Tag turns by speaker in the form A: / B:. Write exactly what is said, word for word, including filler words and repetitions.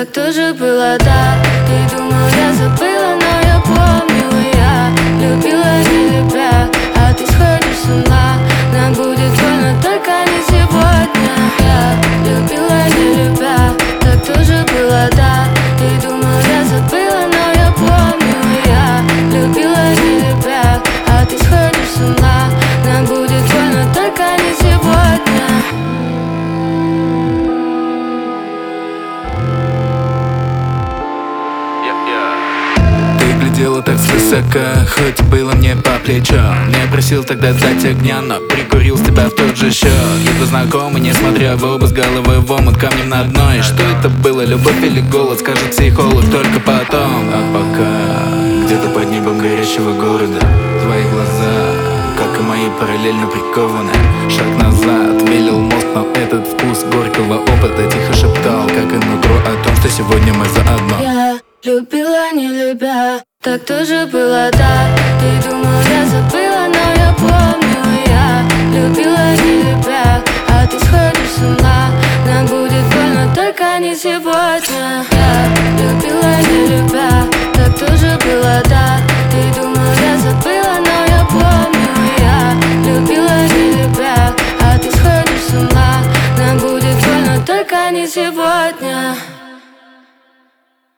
A: Так тоже было, да. Ты думал, я забыла, но я помню. Я любила, не любя, а ты сходишь с ума. Нам будет больно, только не сегодня. Я любила, не любя, так тоже было, да. Ты думал, я забыла, но я помню. Я любила, не любя, а ты сходишь с ума. Нам будет больно, только не сегодня.
B: Глядела так свысока, хоть было мне по плечу. Не просил тогда дать огня, но прикурил с тебя в тот же счет. Едва знакомый, несмотря в оба, с головой в омут, камнем на дно. И что это было, любовь или голод, скажет психолог только потом. А пока где-то под небом горящего города твои глаза, как и мои, параллельно прикованы. Шаг назад, велел мозг, но этот вкус горького опыта тихо шептал, как и нутро, о том, что сегодня мы заодно.
A: Я любила, не любя, так тоже было, да. Ты думал, я забыла, но я помню. Я любила, не любя, а ты сходишь с ума. Нам будет больно, только не сегодня. Я любила, не любя, так тоже было, да. Ты думал, я забыла, но я помню. Я любила, не любя, а ты сходишь с ума. Нам будет больно, только не сегодня.